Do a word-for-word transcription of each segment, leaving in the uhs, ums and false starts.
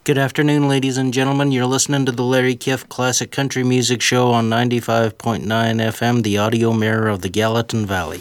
Good afternoon, ladies and gentlemen. You're listening to the Larry Kiff Classic Country Music Show on ninety-five point nine F M, the audio mirror of the Gallatin Valley.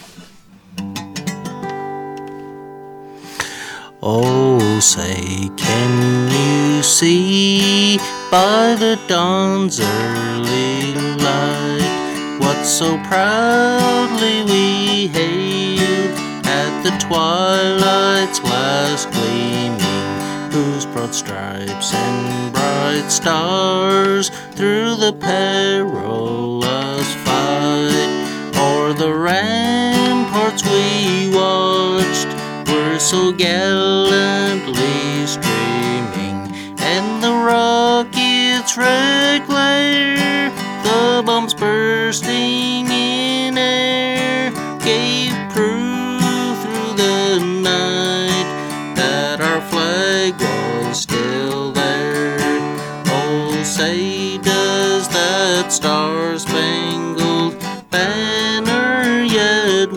Oh, say, can you see by the dawn's early light what so proudly we hailed at the twilight's last gleaming, whose broad stripes and bright stars through the perilous fight o'er the ramparts we watched were so gallantly streaming, and the rocket's red glare, the bombs bursting in air, gave proof through the night that our flag was still there. Oh, say, does that star-spangled banner yet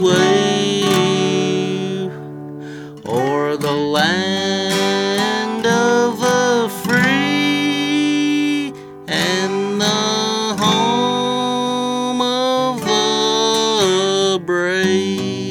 wave o'er the land of the free and the home of the brave?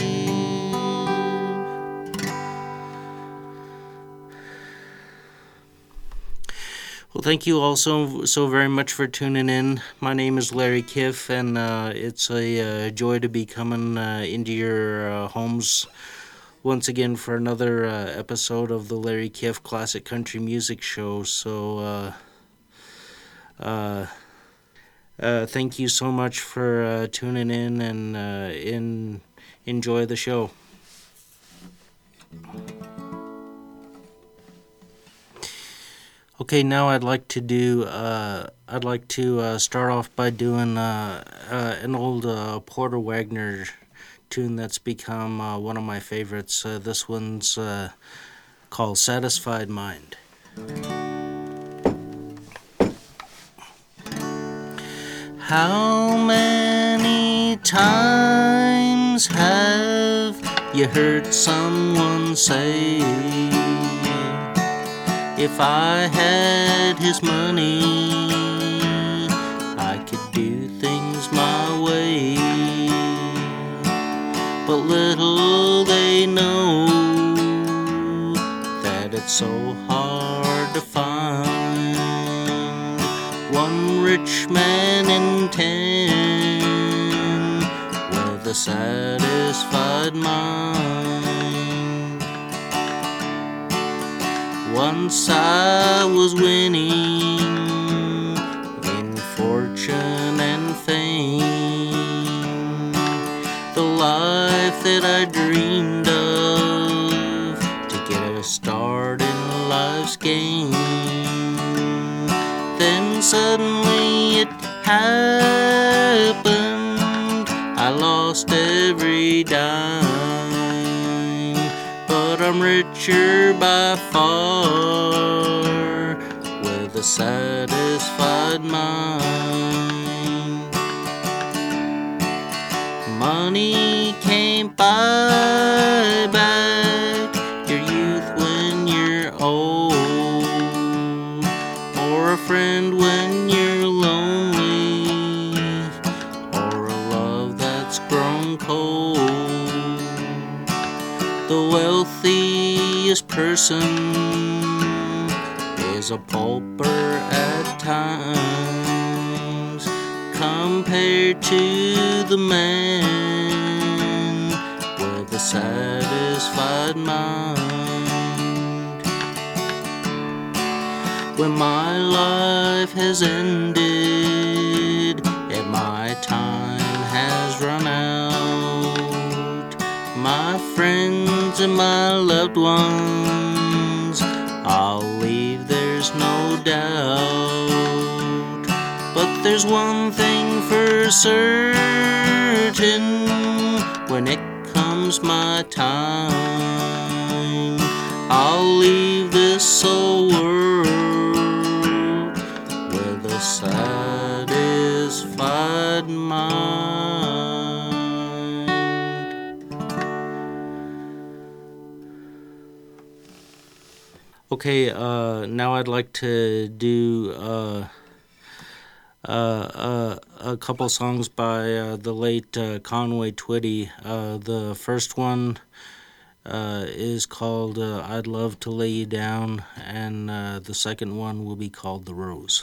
Well, thank you all so, so very much for tuning in. My name is Larry Kiff, and uh, it's a uh, joy to be coming uh, into your uh, homes once again for another uh, episode of the Larry Kiff Classic Country Music Show. So, uh, uh, uh, thank you so much for uh, tuning in and uh, in, enjoy the show. Okay, now I'd like to do. Uh, I'd like to uh, start off by doing uh, uh, an old uh, Porter Wagoner tune that's become uh, one of my favorites. Uh, this one's uh, called "Satisfied Mind." How many times have you heard someone say, if I had his money, I could do things my way? But little they know that it's so hard to find one rich man in ten with a satisfied mind. Once I was winning in fortune and fame, the life that I dreamed of to get a start in life's game. Then suddenly it happened, I lost every dime, but I'm richer by far with a satisfied mind. Money can't buy back your youth when you're old, or a friend when you're lonely, or a love that's grown cold. The wealthiest person is a pauper at times compared to the man with a satisfied mind. When my life has ended and my time has run out, my friends and my loved ones I'll leave, there's no doubt. But there's one thing for certain, when it comes my time, I'll leave this old world with a satisfied mind. Okay, uh, now I'd like to do uh, uh, uh, a couple songs by uh, the late uh, Conway Twitty. Uh, the first one uh, is called uh, I'd Love to Lay You Down, and uh, the second one will be called The Rose.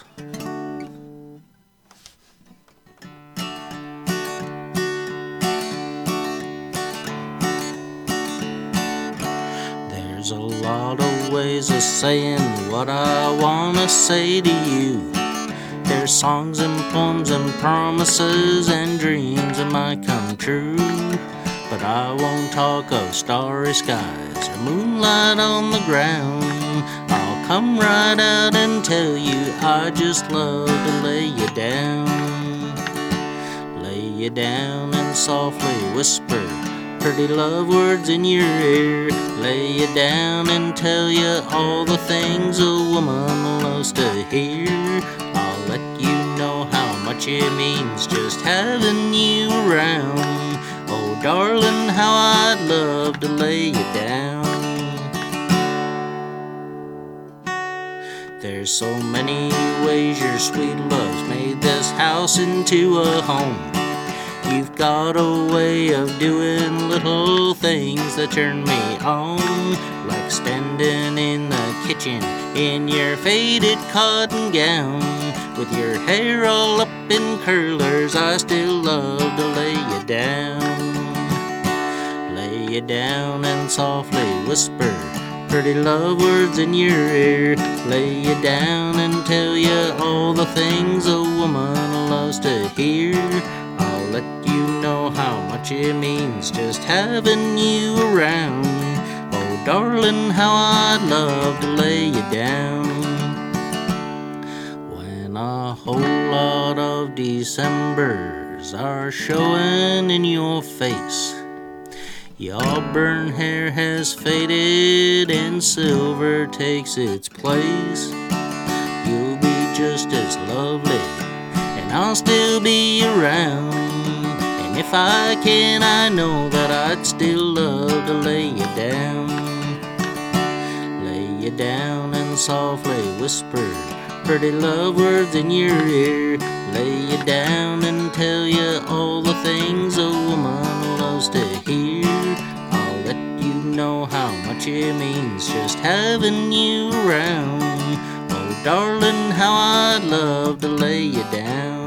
There's a lot of ways of saying what I wanna say to you. There's songs and poems and promises and dreams that might come true. But I won't talk of starry skies or moonlight on the ground. I'll come right out and tell you I just love to lay you down. Lay you down and softly whisper pretty love words in your ear. Lay you down and tell you all the things a woman loves to hear. I'll let you know how much it means just having you around. Oh darling, how I'd love to lay you down. There's so many ways your sweet love's made this house into a home. You've got a way of doing little things that turn me on, like standing in the kitchen in your faded cotton gown. With your hair all up in curlers, I still love to lay you down. Lay you down and softly whisper pretty love words in your ear. Lay you down and tell you all the things a woman loves to hear. I'll let you know how much it means just having you around. Oh darling, how I'd love to lay you down. When a whole lot of Decembers are showing in your face, your auburn hair has faded and silver takes its place. You'll be just as lovely and I'll still be around. And if I can, I know that I'd still love to lay you down. Lay you down and softly whisper pretty love words in your ear. Lay you down and tell you all the things a woman loves to hear. I'll let you know how much it means just having you around. Oh darling, how I'd love to lay you down.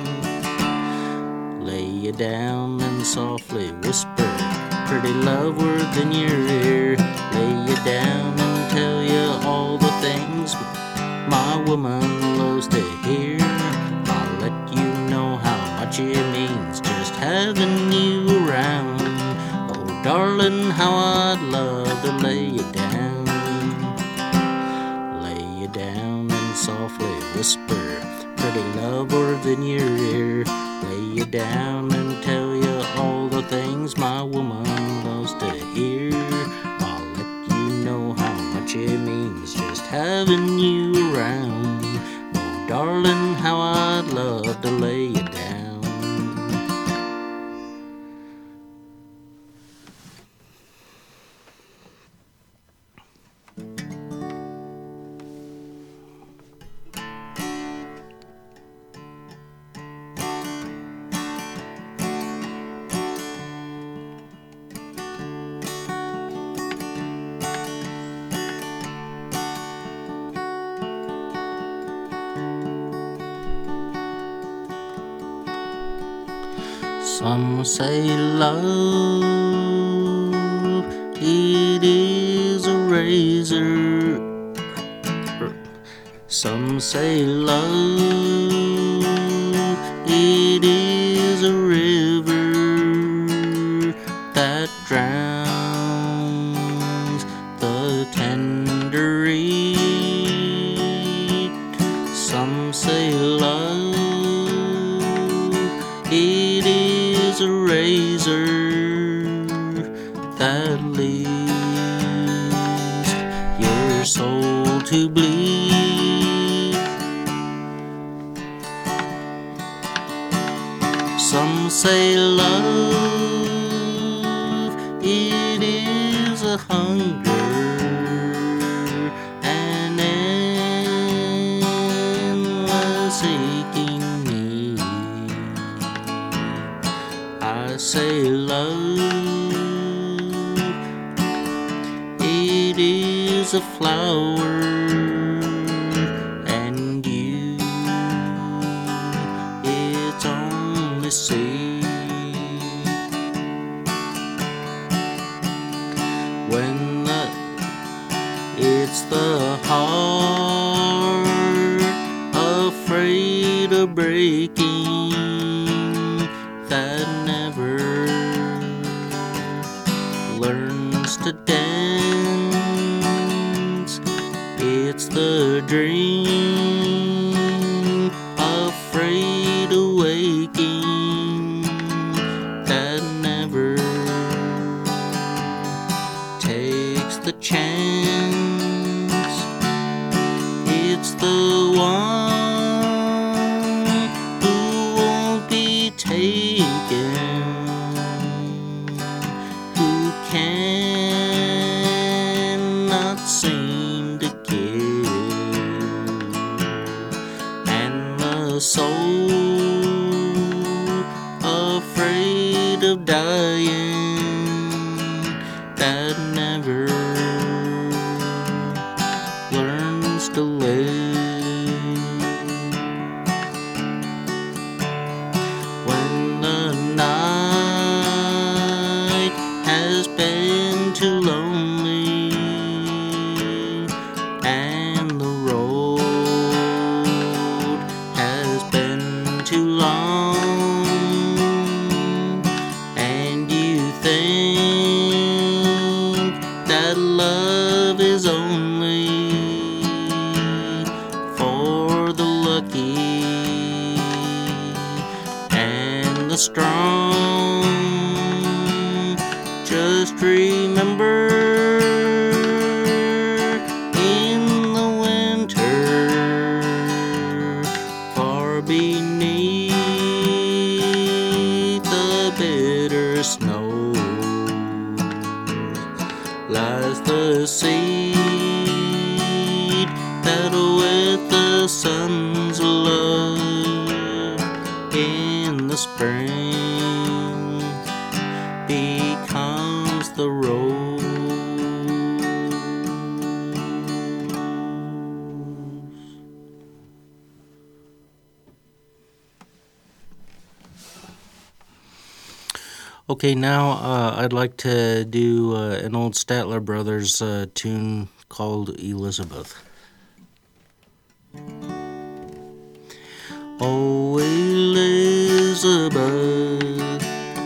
Lay you down and softly whisper pretty love words in your ear. Lay you down and tell you all the things my woman loves to hear. I'll let you know how much it means just having you around. Oh darling, how I'd love to lay you down. Lay you down and softly whisper pretty love words in your ear. Lay you down and tell you all the things my woman loves to hear. I'll let you know how much it means just having you around. Oh darling, how I'd love to lay you down. Some say love, it is a razor. Some say love, it is a river that drowns the tender reed. Some say love, it is a razor that leaves your soul to bleed. Some say love, it is a hunger say love, it is a flower, and you, it's only seed. When the, it's the heart afraid of breaking that never learns to dance. It's the dream afraid of waking that never takes the chance. It's the one who won't be taken, who cannot seem to give, and the soul afraid of dying that never learns to live. When the night has been too lonely and the road has been too long, and you think that love is only for the lucky and the strong, just remember, in the winter, far beneath the bitter snow, lies the seed that with the sun's love in the spring becomes the rose. Okay, now uh, I'd like to do uh, an old Statler Brothers uh, tune called Elizabeth. Oh, Elizabeth,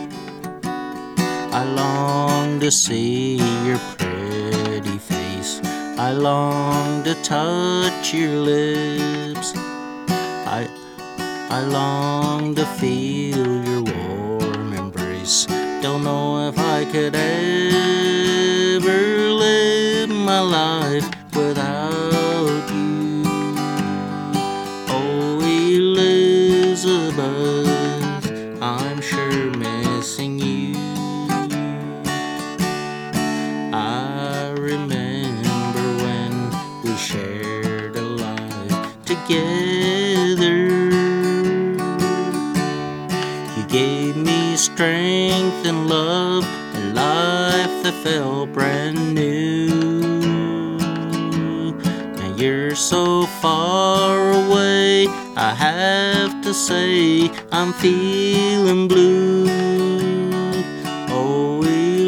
I long to see your pretty face. I long to touch your lips. I, I long to feel your warm embrace. Don't know if I could ever live my life without you. Oh, Elizabeth, I'm sure missing you. I remember when we shared a life together. You gave me strength and love and life that felt brand new. Now you're so far away, I have to say I'm feeling blue. Oh,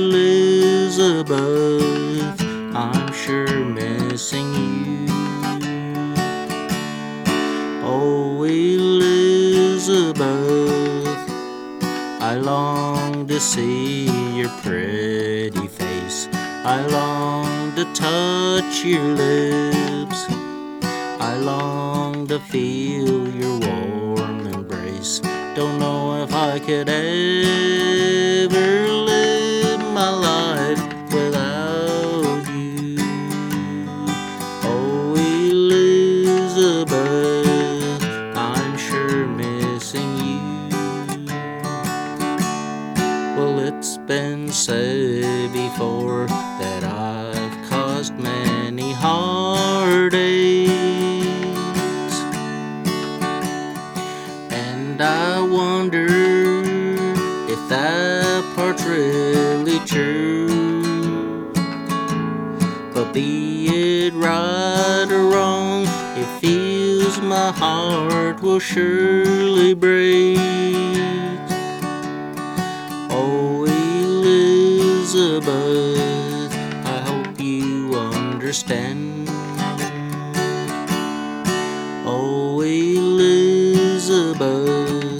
Elizabeth, I'm sure missing you. Oh, Elizabeth, I long to see your pretty face. I long to touch your lips. I long to feel your warm embrace. Don't know if I could ever live my life without you. Oh, Elizabeth, I'm sure missing you. Well, it's been said before that I've caused many heartaches, and I wonder if that heart's really true. But be it right or wrong, it feels my heart will surely break. Oh, Elizabeth, I hope you understand. Oh, Elizabeth,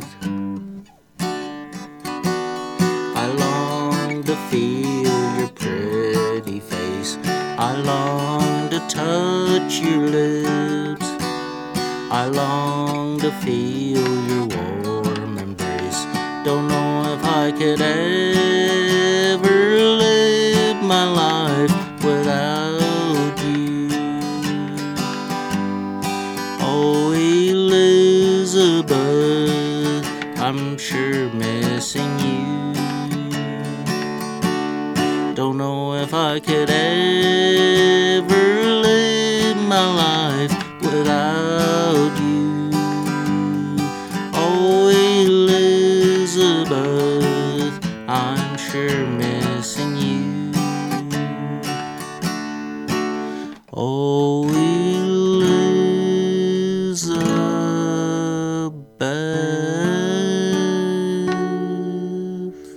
I long to feel your pretty face. I long to touch your lips. I long to feel your warm embrace. Don't know if I could ever live my life without you. Oh, Elizabeth, I'm sure missing you. Don't know if I could ever live my life without you. Oh, Elizabeth, I'm sure missing you. Oh, Elizabeth.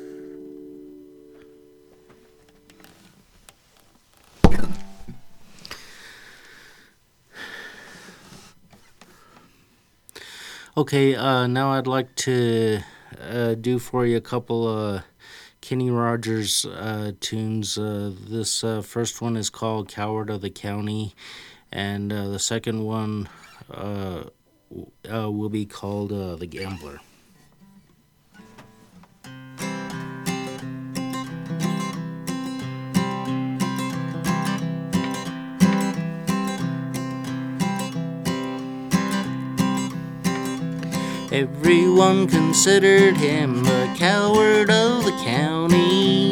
Okay, uh, now I'd like to uh, do for you a couple of Kenny Rogers uh, tunes. Uh, this uh, first one is called Coward of the County, and uh, the second one uh, uh, will be called uh, The Gambler. Everyone considered him the coward of the county.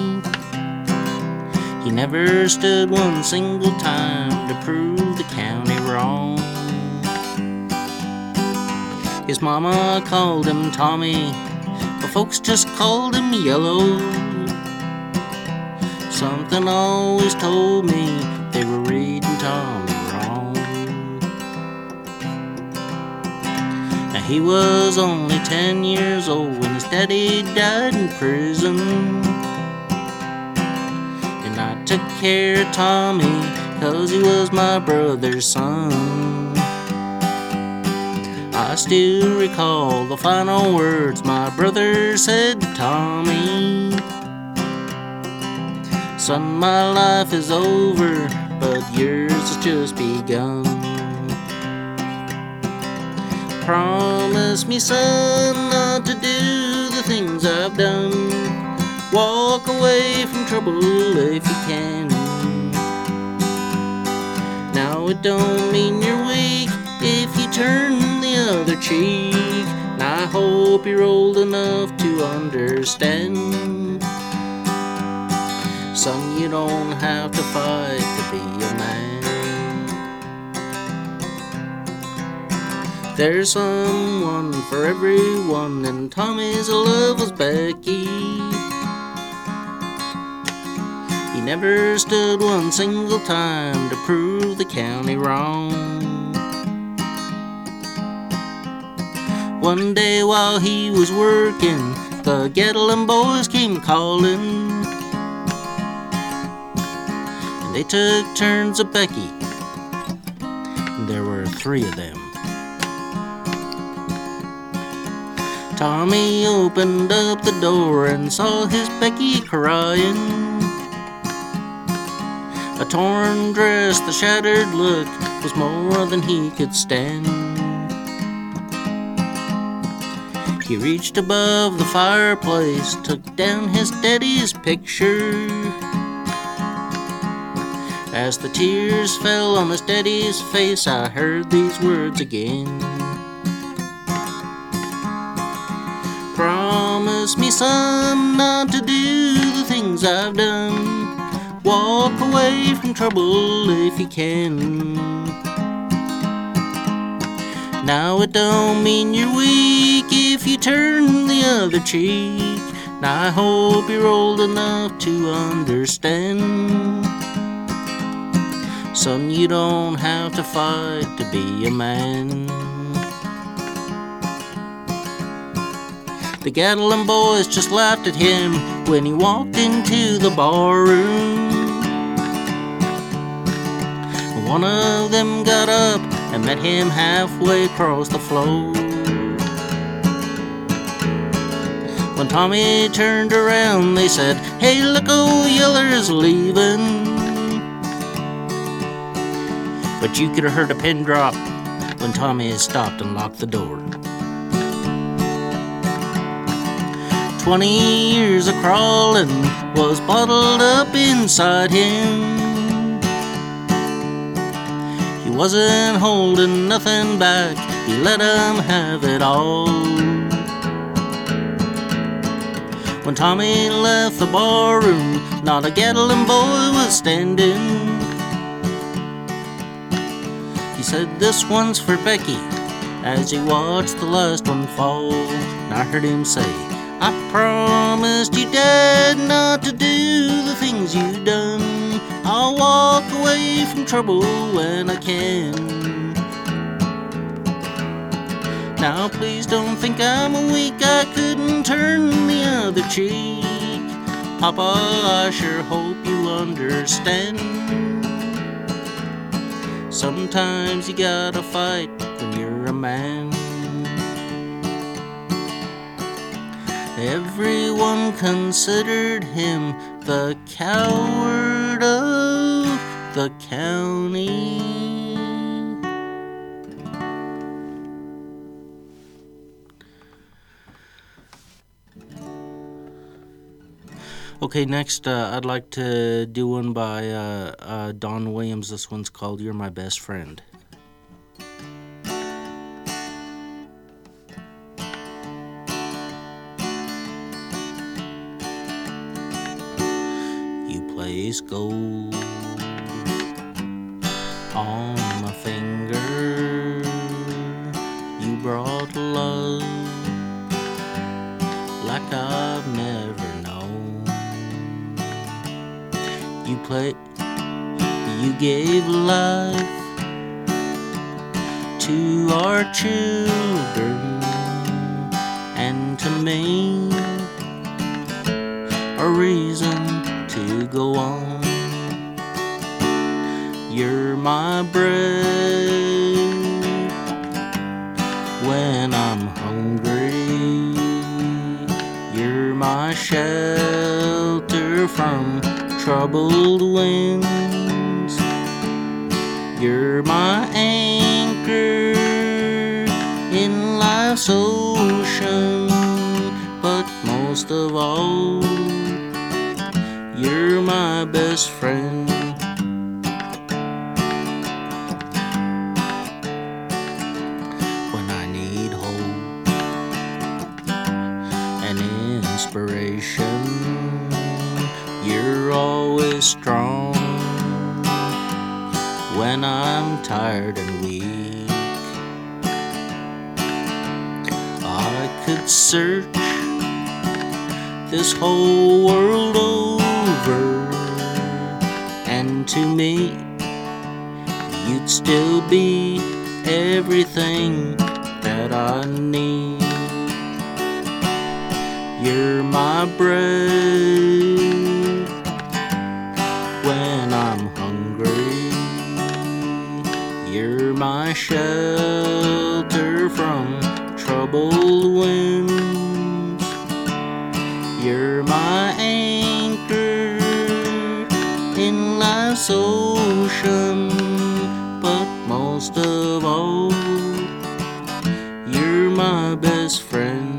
He never stood one single time to prove the county wrong. His mama called him Tommy, but folks just called him Yellow. Something always told me they were reading Tommy wrong. Now he was only ten years old when his daddy died in prison. And I took care of Tommy 'cause he was my brother's son. I still recall the final words my brother said to Tommy. Son, my life is over, but yours has just begun. Promise me, son, not to do the things I've done. Walk away from trouble if you can. Now it don't mean you're weak if you turn the other cheek. And I hope you're old enough to understand. Son, you don't have to fight to be a man. There's someone for everyone, and Tommy's love was Becky. He never stood one single time to prove the county wrong. One day while he was working, the Gettlin boys came calling. And they took turns at Becky. There were three of them. Tommy opened up the door and saw his Becky crying. A torn dress, the shattered look was more than he could stand. He reached above the fireplace, took down his daddy's picture. As the tears fell on his daddy's face, I heard these words again. Promise me, son, not to do the things I've done. Walk away from trouble if you can. Now it don't mean you're weak if you turn the other cheek. Now I hope you're old enough to understand. Son, you don't have to fight to be a man. The Gatlin boys just laughed at him when he walked into the barroom. One of them got up and met him halfway across the floor. When Tommy turned around, they said, "Hey, look, old Yeller's leaving." But you could have heard a pin drop when Tommy had stopped and locked the door. Twenty years of crawling was bottled up inside him. He wasn't holding nothing back, he let 'em have it all. When Tommy left the barroom, not a Gatlin boy was standing. He said, "This one's for Becky," as he watched the last one fall. And I heard him say, "I promised you, Dad, not to do the things you done. I'll walk away from trouble when I can. Now please don't think I'm weak, I couldn't turn the other cheek. Papa, I sure hope you understand. Sometimes you gotta fight when you're a man." Everyone considered him the coward of the county. Okay, next uh, I'd like to do one by uh, uh, Don Williams. This one's called "You're My Best Friend." You place gold on my finger. You brought love like I've never known. You play, you gave life to our children and to me a reason to go on. You're my bread when I'm hungry. You're my shelter from troubled winds. You're my anchor in life's ocean, but most of all, you're my best friend. When I need hope and inspiration, you're always strong. When I'm tired and weak, I could search this whole world over, and to me you'd still be everything that I need. You're my bread when I'm hungry. You're my shelter from troubled winds. You're my anchor in life's ocean, but most of all, you're my best friend.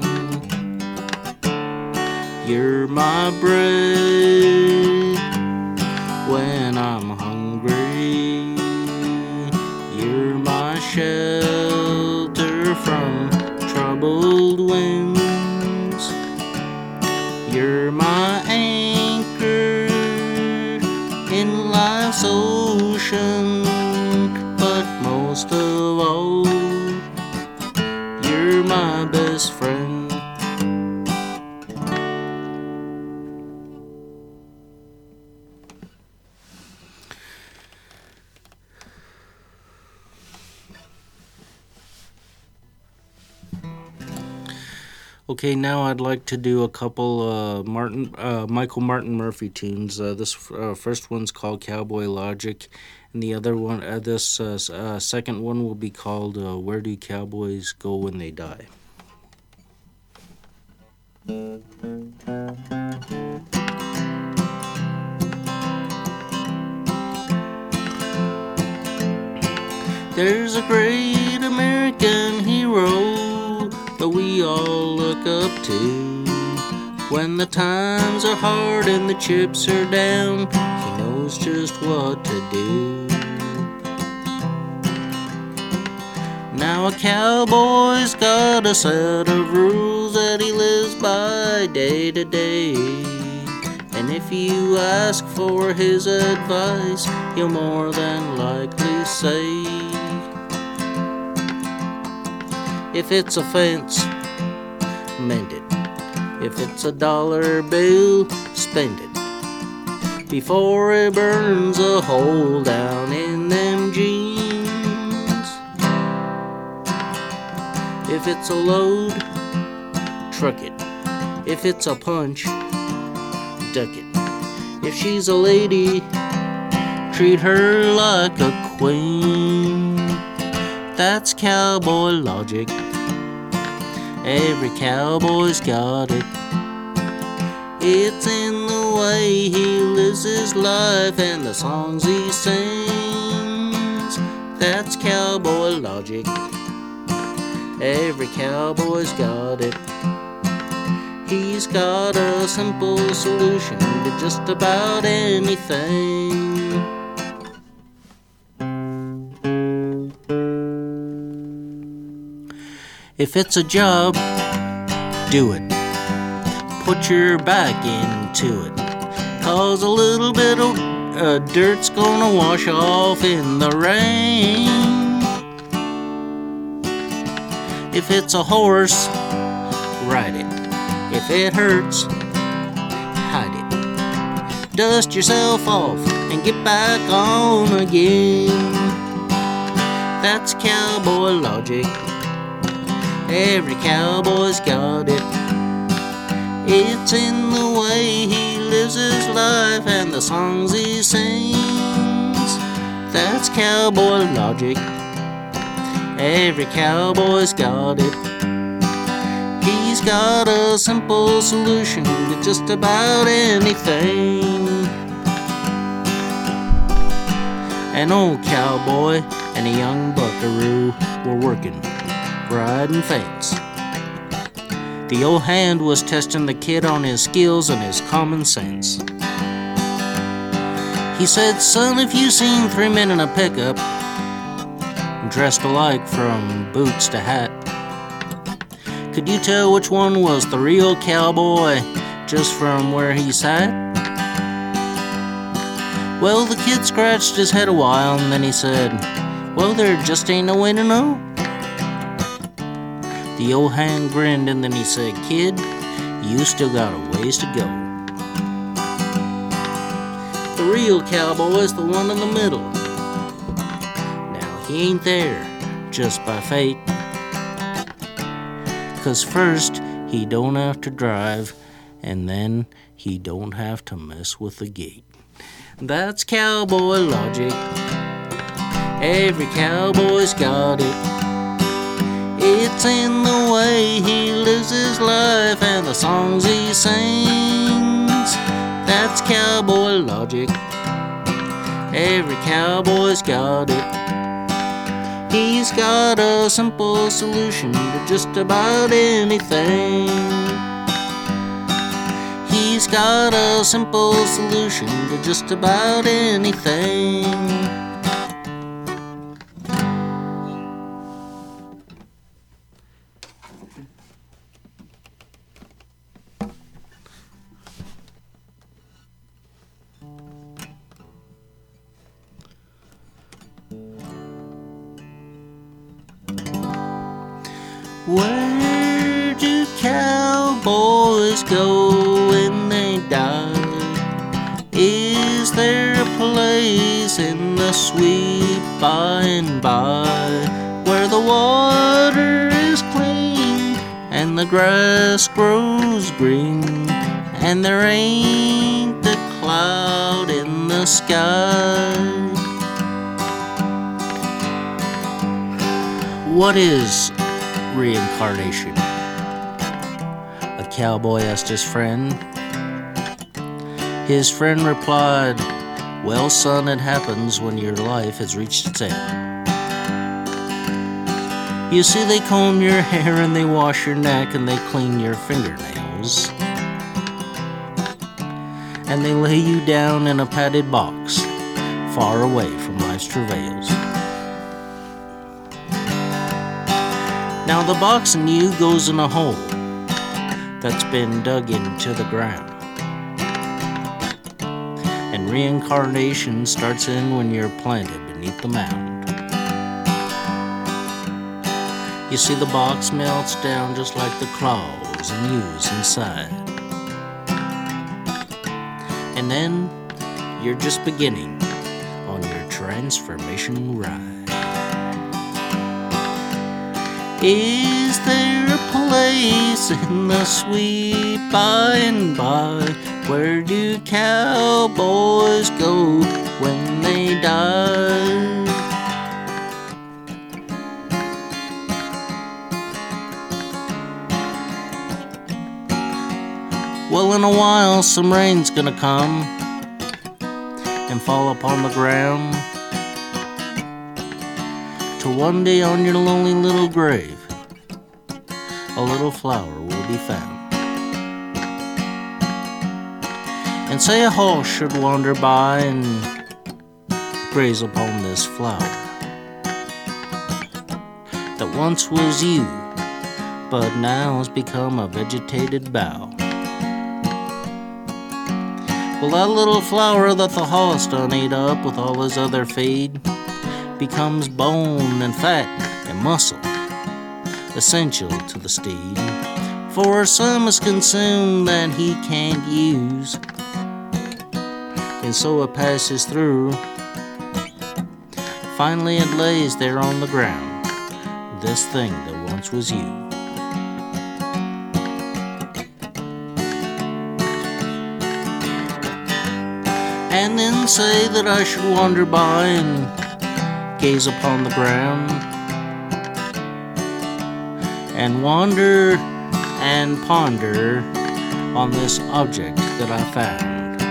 You're my bread when I'm hungry. You're my shelter from troubled winds. You're my anchor in life's ocean, but most of all, you're my best friend. Okay, now I'd like to do a couple uh, Martin, uh, Michael Martin Murphey tunes. Uh, this uh, first one's called Cowboy Logic, and the other one, uh, this uh, uh, second one will be called uh, Where Do Cowboys Go When They Die? There's a great American hero that we all look up to. When the times are hard and the chips are down, he knows just what to do. Now a cowboy's got a set of rules that he lives by day to day. And if you ask for his advice, he'll more than likely say, if it's a fence, mend it. If it's a dollar bill, spend it before it burns a hole down in them jeans. If it's a load, truck it. If it's a punch, duck it. If she's a lady, treat her like a queen. That's cowboy logic. Every cowboy's got it. It's in the way he lives his life and the songs he sings. That's cowboy logic. Every cowboy's got it. He's got a simple solution to just about anything. If it's a job, do it. Put your back into it. Cause a little bit of uh, dirt's gonna wash off in the rain. If it's a horse, ride it. If it hurts, hide it. Dust yourself off and get back on again. That's cowboy logic. Every cowboy's got it. It's in the way he lives his life and the songs he sings. That's cowboy logic. Every cowboy's got it. He's got a simple solution to just about anything. An old cowboy and a young buckaroo were working, riding fence. The old hand was testing the kid on his skills and his common sense. He said, son, if you seen three men in a pickup, dressed alike from boots to hat, could you tell which one was the real cowboy just from where he sat? Well, the kid scratched his head a while and then he said, well, there just ain't no way to know. The old hand grinned and then he said, kid, you still got a ways to go. The real cowboy's the one in the middle. Now he ain't there just by fate, 'cause first he don't have to drive and then he don't have to mess with the gate. That's cowboy logic. Every cowboy's got it. It's in the way he lives his life and the songs he sings. That's cowboy logic. Every cowboy's got it. He's got a simple solution to just about anything. He's got a simple solution to just about anything. Where do cowboys go when they die? Is there a place in the sweet by and by where the water is clean and and the grass grows green, and there ain't a cloud in the sky. What is reincarnation? A cowboy asked his friend. His friend replied, well, son, it happens when your life has reached its end. You see, they comb your hair and they wash your neck and they clean your fingernails, and they lay you down in a padded box far away from life's travails. Now the box in you goes in a hole that's been dug into the ground, and reincarnation starts in when you're planted beneath the mound. You see, the box melts down just like the claws and yous inside, and then you're just beginning on your transformation ride. Is there a place in the sweet by and by? Where do cowboys go when they die? Well, in a while some rain's gonna come and fall upon the ground, till one day on your lonely little grave a little flower will be found. And say a horse should wander by and graze upon this flower that once was you, but now has become a vegetated bough. Well, that little flower that the horse done ate up with all his other feed becomes bone and fat and muscle, essential to the steed, for some is consumed that he can't use, and so it passes through. Finally it lays there on the ground, this thing that once was you. And then say that I should wander by and gaze upon the ground, and wander and ponder on this object that I found.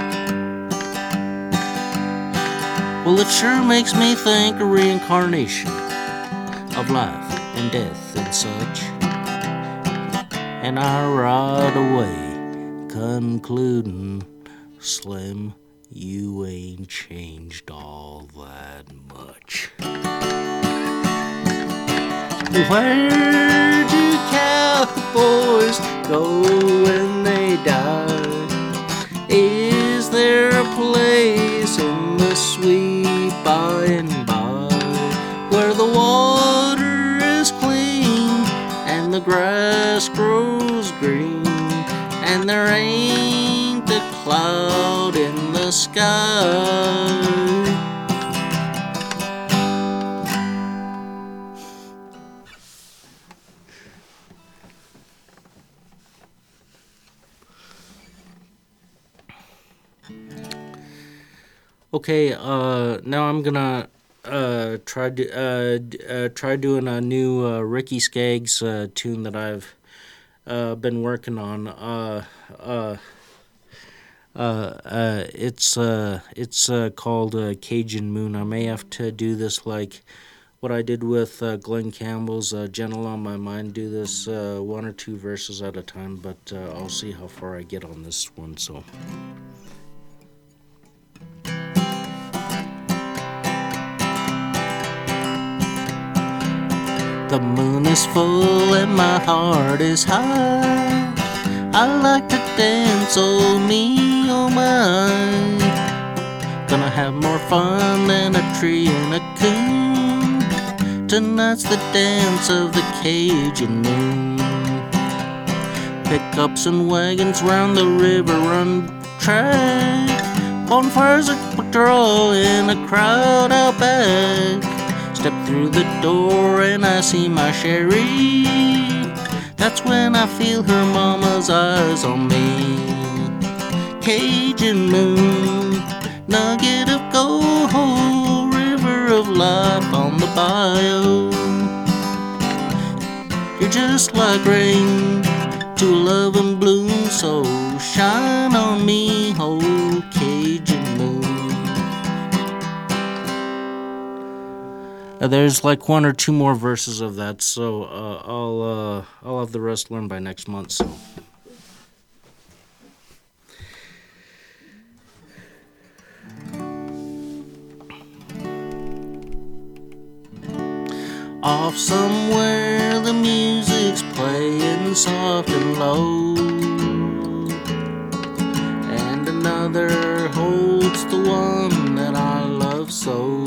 Well, it sure makes me think of reincarnation, of life and death and such, and I ride away concluding, Slim, you ain't changed all that much. Where do cowboys go when they die? Is there a place in the sweet by and by where the water is clean and the grass grows green, and there ain't a cloud in the sky? Okay, uh, now I'm gonna uh, try to, uh, uh, try doing a new uh, Ricky Skaggs uh, tune that I've uh, been working on. Uh, uh, uh, uh, it's uh, it's uh, called uh, Cajun Moon. I may have to do this like what I did with uh, Glenn Campbell's uh, Gentle on My Mind. Do this uh, one or two verses at a time, but uh, I'll see how far I get on this one. So. The moon is full and my heart is high. I like to dance, oh me, oh my. Gonna have more fun than a tree and a coon. Tonight's the dance of the Cajun moon. Pickups and wagons round the river run track. Bonfires at patrol in a crowd out back. Step through the door and I see my Sherry. That's when I feel her mama's eyes on me. Cajun moon, nugget of gold, river of life on the bayou. You're just like rain to a loving bloom, so shine on me, oh Cajun moon. Uh, there's like one or two more verses of that, so uh, I'll uh, I'll have the rest learned by next month. So. Off somewhere the music's playing soft and low, and another holds the one that I love so.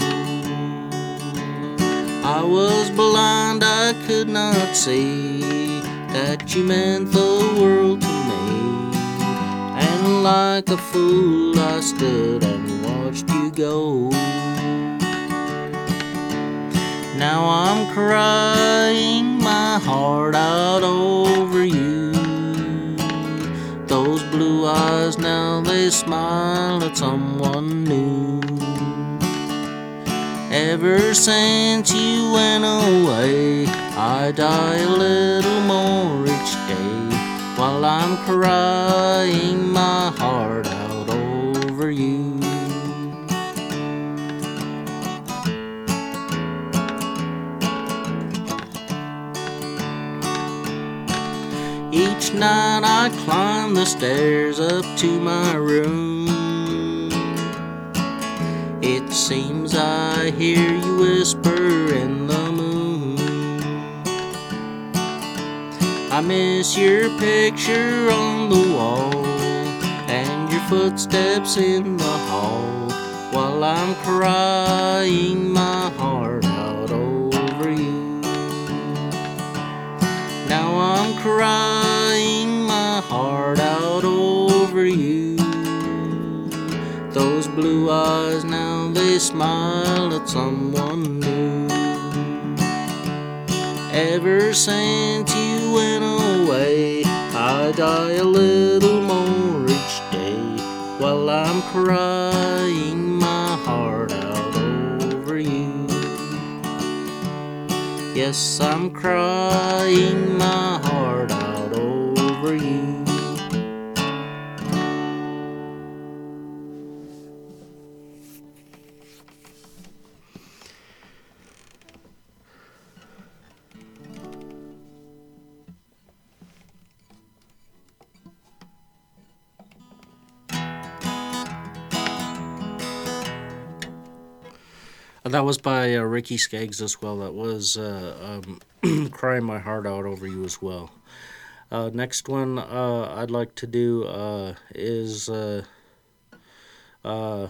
I was blind, I could not see that you meant the world to me, and like a fool I stood and watched you go. Now I'm crying my heart out over you. Those blue eyes now they smile at someone new. Ever since you went away, I die a little more each day, while I'm crying my heart out over you. Each night I climb the stairs up to my room. It seems I hear you whisper in the moon. I miss your picture on the wall and your footsteps in the hall, while I'm crying my heart out over you. Now I'm crying my heart out over you. Those blue eyes now they smile at someone new. Ever since you went away, I die a little more each day, while I'm crying my heart out over you. Yes, I'm crying my heart out over you. That was by uh, Ricky Skaggs as well. That was uh, um, Crying My Heart Out Over You as well. Uh, next one uh, I'd like to do uh, is uh, uh,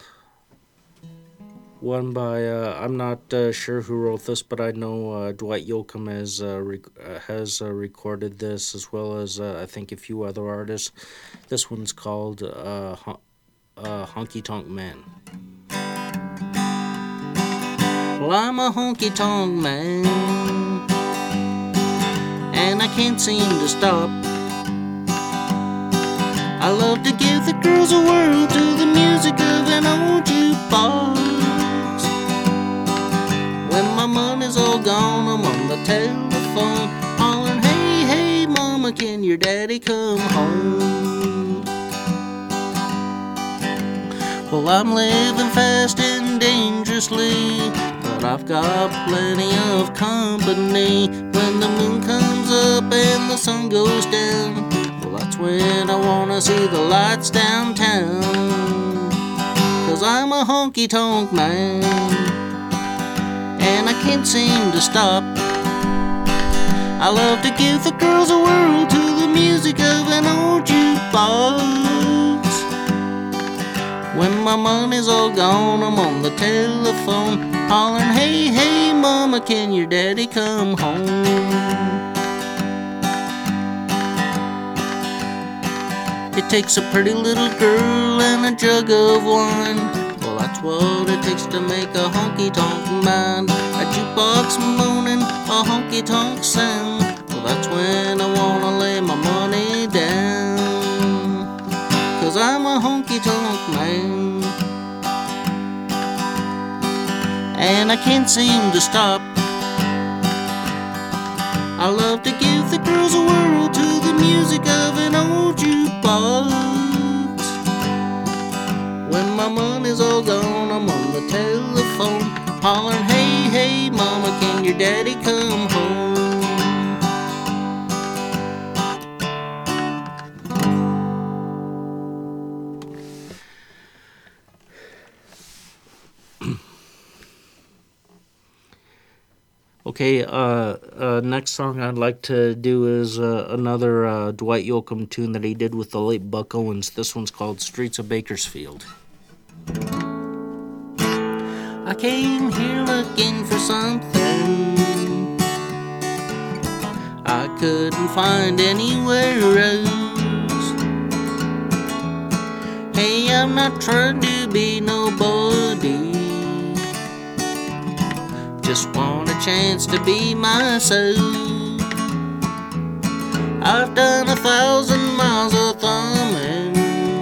one by, uh, I'm not uh, sure who wrote this, but I know uh, Dwight Yoakam has, uh, rec- uh, has uh, recorded this, as well as uh, I think a few other artists. This one's called uh, Hon- uh, Honky Tonk Man. Well, I'm a honky-tonk man, and I can't seem to stop. I love to give the girls a whirl to the music of an old jukebox. When my money's all gone, I'm on the telephone, hollering, hey, hey, mama, can your daddy come home? Well, I'm living fast and dangerously, but I've got plenty of company. When the moon comes up and the sun goes down, well, that's when I wanna see the lights downtown. Cause I'm a honky-tonk man, and I can't seem to stop. I love to give the girls a whirl to the music of an old jukebox. When my money's all gone, I'm on the telephone, hollering, hey, hey, mama, can your daddy come home? It takes a pretty little girl and a jug of wine. Well, that's what it takes to make a honky-tonk mind. A jukebox moaning, a honky-tonk sound. Well, that's when I want honky-tonk man, and I can't seem to stop. I love to give the girls a whirl to the music of an old jukebox. When my money's all gone, I'm on the telephone, hollering, hey, hey, mama, can your daddy come home? Okay, uh, uh, next song I'd like to do is uh, another uh, Dwight Yoakam tune that he did with the late Buck Owens. This one's called Streets of Bakersfield. I came here looking for something I couldn't find anywhere else. Hey, I'm not trying to be nobody, just want a chance to be myself. I've done a thousand miles of thumbing,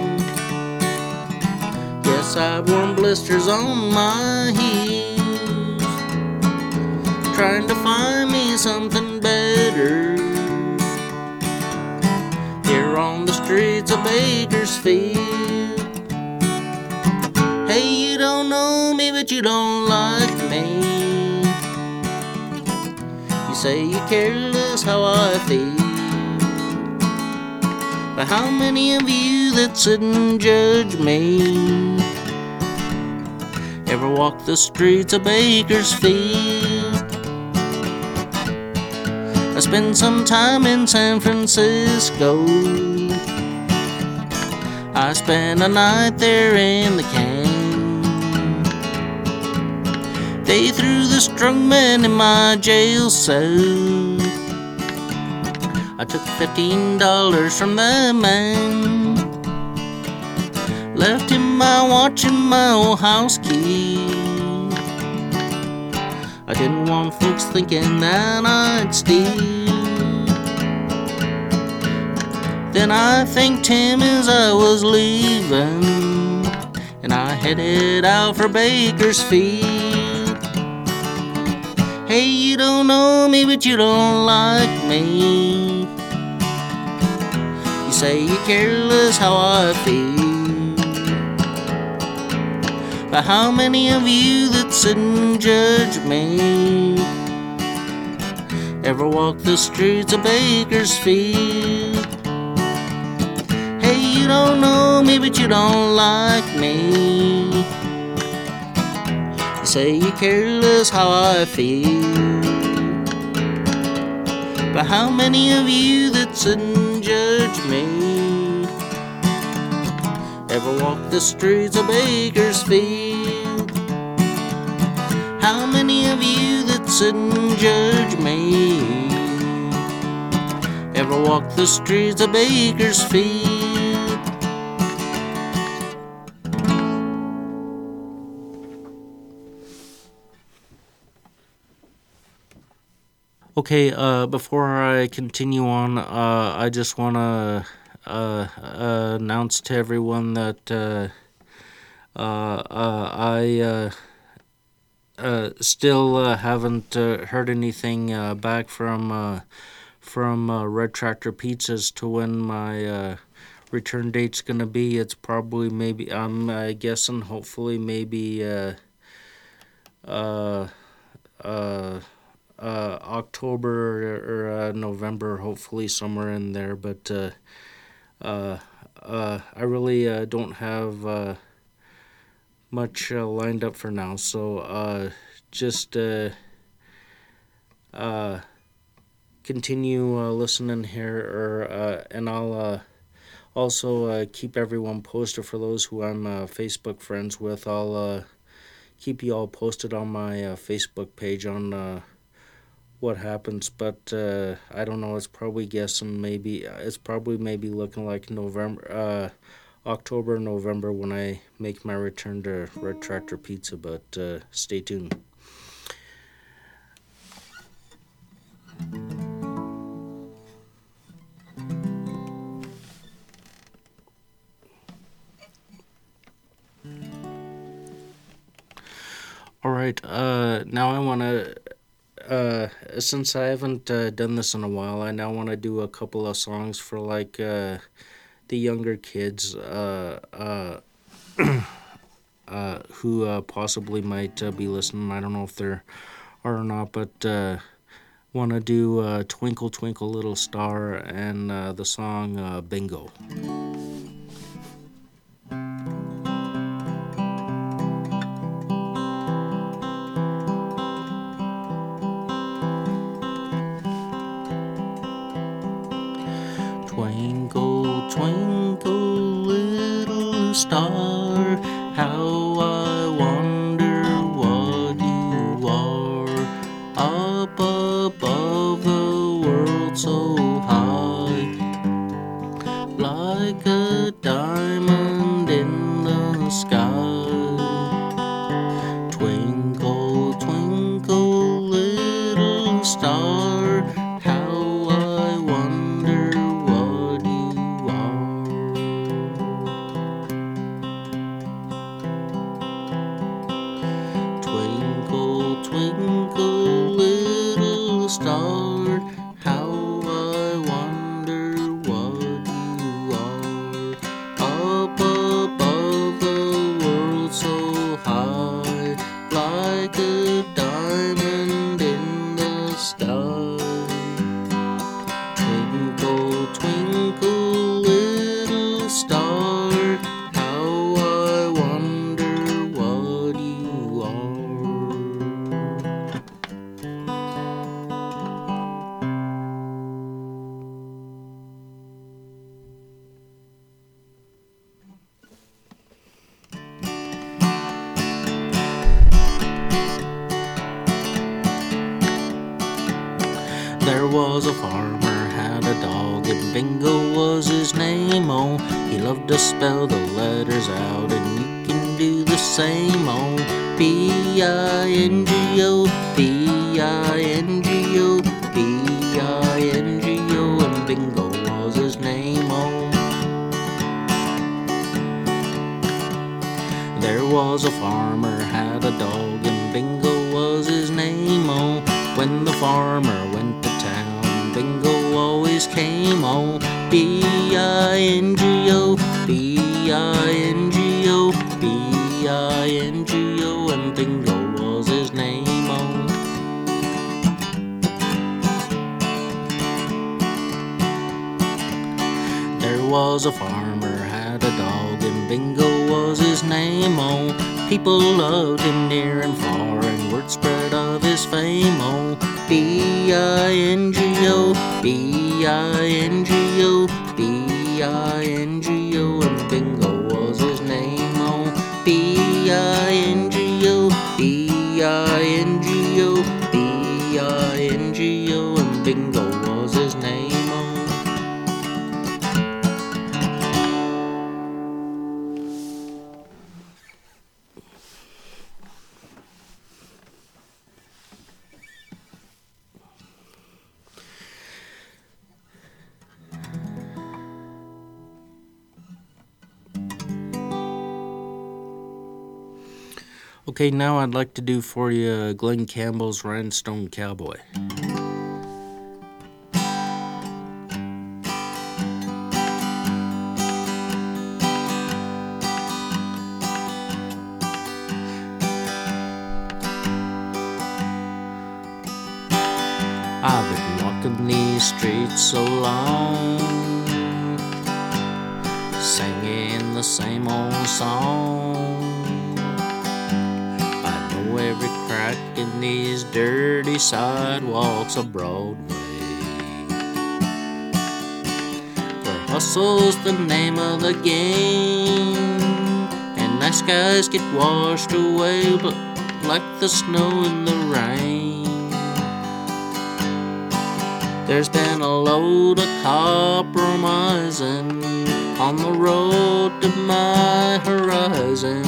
yes, I've worn blisters on my heels, trying to find me something better here on the streets of Bakersfield. Hey, you don't know me, but you don't like me. You say you're careless how I feel, but how many of you that sit and judge me ever walk the streets of Bakersfield? I spent some time in San Francisco, I spent a night there in the can. They threw the strong man in my jail cell. I took fifteen dollars from the man, left him my watch and my old house key. I didn't want folks thinking that I'd steal. Then I thanked him as I was leaving, and I headed out for Bakersfield. Hey, you don't know me, but you don't like me. You say you're careless how I feel, but how many of you that sit and judge me ever walk the streets of Bakersfield? Hey, you don't know me, but you don't like me. You say you're careless how I feel, but how many of you that sit and judge me ever walk the streets of Bakersfield? How many of you that sit and judge me ever walk the streets of Bakersfield? Okay, uh, before I continue on, uh, I just want to uh, uh, announce to everyone that uh, uh, uh, I uh, uh, still uh, haven't uh, heard anything uh, back from uh, from uh, Red Tractor Pizzas to when my uh, return date's gonna be. It's probably maybe I'm uh, guessing, hopefully maybe uh, uh, uh. Uh, October or uh, November, hopefully somewhere in there. But uh, uh, uh, I really uh, don't have uh, much uh, lined up for now. So uh, just uh, uh, continue uh, listening here, or uh, and I'll uh, also uh, keep everyone posted. For those who I'm uh, Facebook friends with, I'll uh, keep you all posted on my uh, Facebook page on Uh, what happens, but uh, I don't know. It's probably guessing maybe it's probably maybe looking like November, uh, October, November when I make my return to Red Tractor Pizza. But uh, stay tuned. right. Uh, now I want to. Uh, since I haven't uh, done this in a while, I now want to do a couple of songs for like uh, the younger kids. Uh, uh, uh, who uh, possibly might uh, be listening. I don't know if there are or not, but uh, want to do uh, Twinkle Twinkle Little Star and uh, the song uh, Bingo. Twinkle, twinkle, little star, how I wonder what you are. Up above the world so high, like a diamond in the sky. Twinkle, twinkle, little star, how I wonder what you are. Twinkle, twinkle, little star, how I wonder what you are. Up above the world so high, like a diamond in the sky. Twinkle, twinkle, little star, how I wonder what you are. There was a farmer, had a dog, and Bingo was his name, oh. He loved to spell the letters out, and you can do the same, oh. B I N G O, B I N G O, B I N G O, and Bingo was his name, oh. There was a farmer, had a dog, and Bingo was his name, oh. When the farmer went to town, Bingo always came, oh. B I N G O, B I N G O, B I N G O, and Bingo was his name, oh. There was a farmer, had a dog, and Bingo was his name, oh. People loved him near and far, and word spread of his fame, oh. B I N G O, B I N G O, B I N G O, and Bingo was his name, oh. B I N G O, B I N G O, B I N G O, and Bingo was his name, oh. Okay, now I'd like to do for you Glen Campbell's Rhinestone Cowboy. I've been walking these streets so long, singing the same old song. Every crack in these dirty sidewalks of Broadway, where hustle's the name of the game, and nice guys get washed away like the snow in the rain. There's been a load of compromising on the road to my horizon,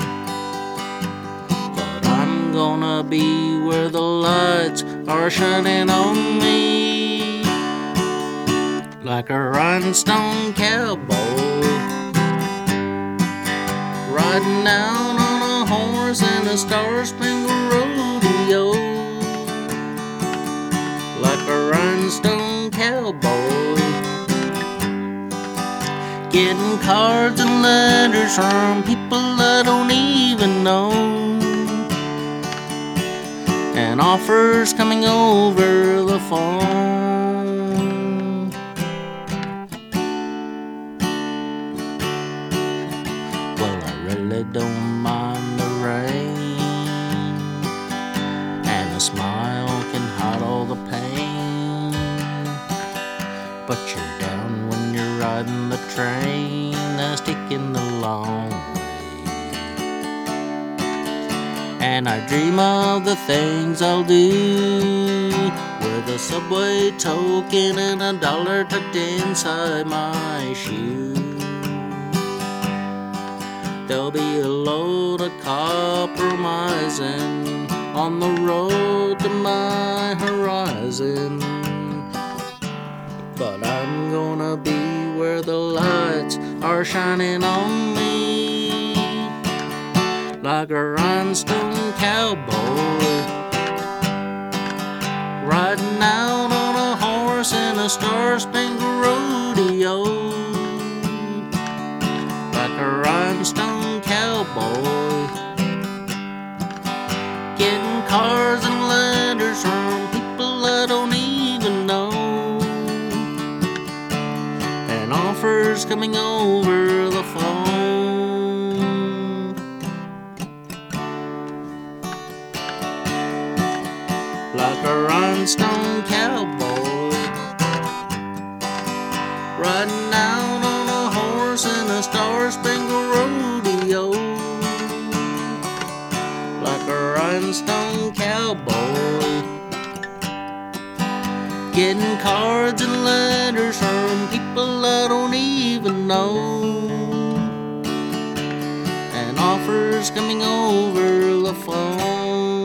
gonna be where the lights are shining on me, like a rhinestone cowboy riding down on a horse in a star-spangled rodeo, like a rhinestone cowboy, getting cards and letters from people I don't even know, and offers coming over the phone. Well, I really don't mind the rain, and a smile can hide all the pain, but you're down when you're riding the train that's taking the long way. And I dream of the things I'll do, with a subway token and a dollar tucked inside my shoe. There'll be a load of compromising on the road to my horizon, but I'm gonna be where the lights are shining on me, like a rhinestone cowboy, riding out on a horse in a star-spangled rodeo, like a rhinestone cowboy, getting cards and letters from people I don't even know, and offers coming over the phone. Like a rhinestone cowboy, riding out on a horse in a star-spangled rodeo, like a rhinestone cowboy, getting cards and letters from people I don't even know, and offers coming over the phone.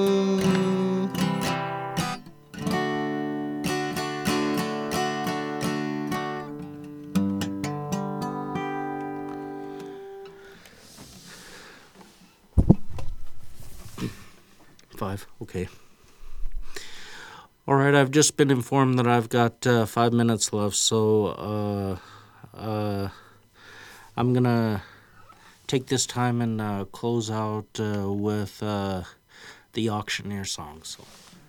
Five, okay. All right, I've just been informed that I've got uh, five minutes left, so uh, uh, I'm gonna take this time and uh, close out uh, with uh, the Auctioneer song. So.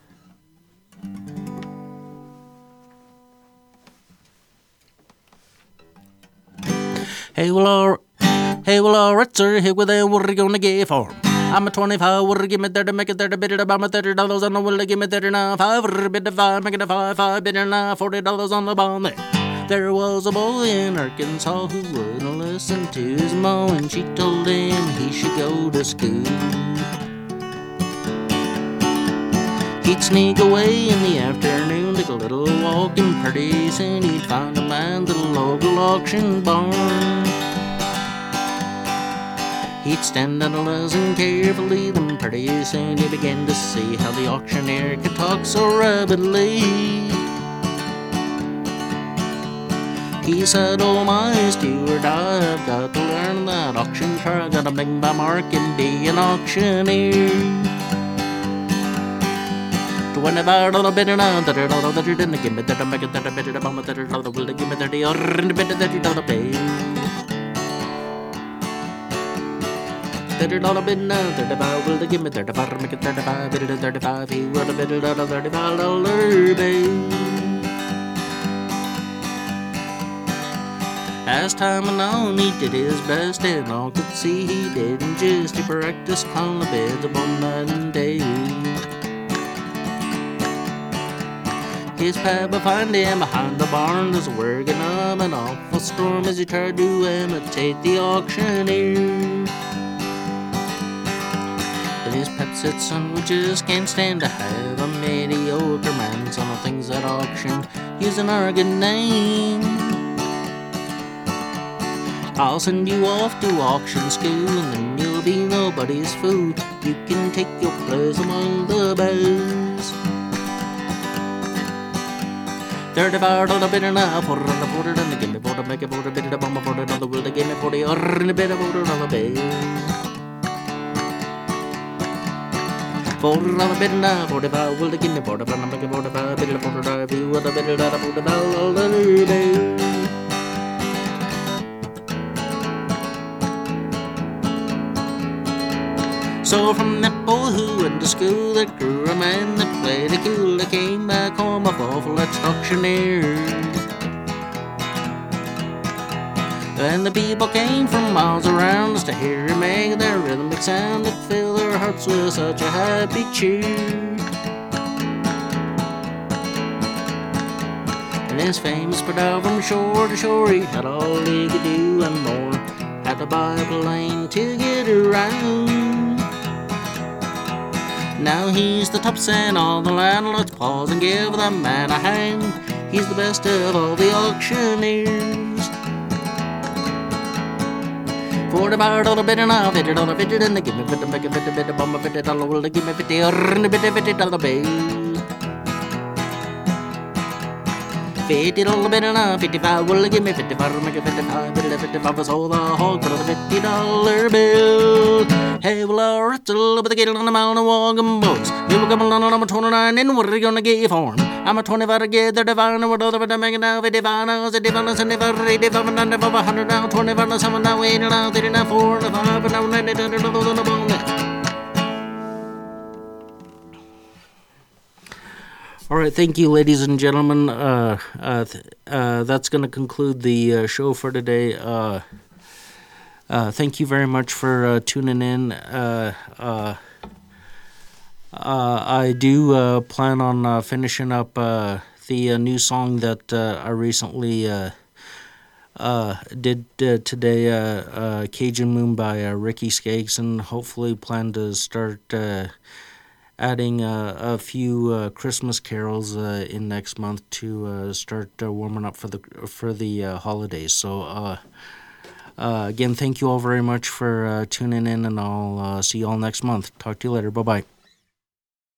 Hey, well, all, hey, well, all right, sir. Here with them. What are you gonna get for 'em? I'm a twenty-five, what give me thirty, make it thirty, bid it about my thirty dollars on the will, give me thirty now, five, bid it five, make it a five, five, bid it now, forty dollars on the bond there. There was a boy in Arkansas who wouldn't listen to his ma, and she told him he should go to school. He'd sneak away in the afternoon, take a little walk, and pretty soon he'd find a man at the local auction barn. He'd stand and listen carefully, then pretty soon he began to see how the auctioneer could talk so rapidly. He said, oh my steward, I've got to learn that auction car, gotta make my mark and be an auctioneer. Twenty-five dollar bidder now, thirty dollar bidder, then give me thirty, make it thirty, bidder, about my thirty dollar, will they give me thirty, or in the bidder, thirty dollar pay. Thirty dollar bid now, thirty-five, will they give me thirty-five, make it thirty-five, bidder, thirty-five, he would have bidder, dollar, thirty-five dollar bill. As time went on, he did his best, and all could see he didn't just. He practiced calling the bids upon night and day. His pap would find him behind the barn, just working up an awful storm as he tried to imitate the auctioneer. His pep said, son, we just can't stand to have a mediocre man selling things at auction using our good name. I'll send you off to auction school, and then you'll be nobody's fool. You can take your place among the best. Thirty-five dollar bidder now, forty dollar, forty dollar, give me forty, make it forty, bidder, bomb, forty dollar, will they give me forty, or in a bid of forty dollar bill. Forty dollar bill now, forty-five will give me forty-five. I'm making forty-five bill, forty-five. You want a bill, that forty-five bill. So from that boy who went to school, that grew a man that played a cool, that came back home a awful auctioneer. And the people came from miles around just to hear him make their rhythmic sound that filled their hearts with such a happy cheer. And his fame spread out from shore to shore. He had all he could do and more. Had to buy a plane to get around. Now he's the top in all the land. Let's pause and give the man a hand. He's the best of all the auctioneers. Forty-five dollar bid and a fifty dollar fidget, and they give me fifty, fifty, fifty, fifty, bomb, fifty dollar. Will they give me fifty, and fifty, fifty dollar bill? Fifty dollar bid and a fifty-five. Will they give me fifty-five? Make it fifty-five, fifty, fifty-five. So the hog for the fifty dollar bill. Hey, well, all right, a little bit of getting on the mountain walking boys. You were coming along, I'm a twenty-nine, and what are you gonna get you for? I'm a twenty-five to get the divine, what other than making now, fifty-five, now, seventy-five, seventy-five, eighty-five, ninety-five, one hundred now, twenty-five, now, seven, now, eighty, now, thirty, now, four, now, five, now, ninety, ninety, now, on the bone. All right, thank you, ladies and gentlemen. Uh, uh, th- uh, that's going to conclude the uh, show for today. Uh, uh, thank you very much for uh, tuning in. Uh, uh, uh, I do uh, plan on uh, finishing up uh, the uh, new song that uh, I recently uh, uh, did uh, today, uh, uh, Cajun Moon by uh, Ricky Skaggs, and hopefully plan to start Uh, adding uh, a few uh, Christmas carols uh, in next month to uh, start uh, warming up for the for the uh, holidays. So uh, uh, again, thank you all very much for uh, tuning in, and I'll uh, see you all next month. Talk to you later. Bye bye.